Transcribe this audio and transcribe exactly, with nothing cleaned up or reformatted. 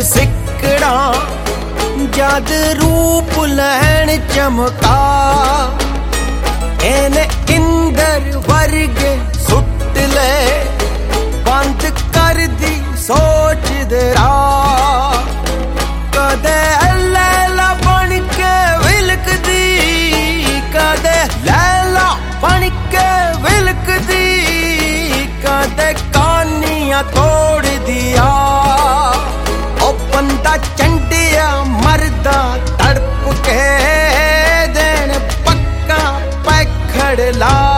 सिकड़ा जद रूप लैन चमका एने इंदर वर्गे सुट ले बंद कर दी सोच दरा कदे लैला बन के विलकदी कदे लैला बन के विलकदी कदे कानियां तोड़ दिया ओ बंदा चंडिया मरदा तड़प के देन पक्का पैखड़ ला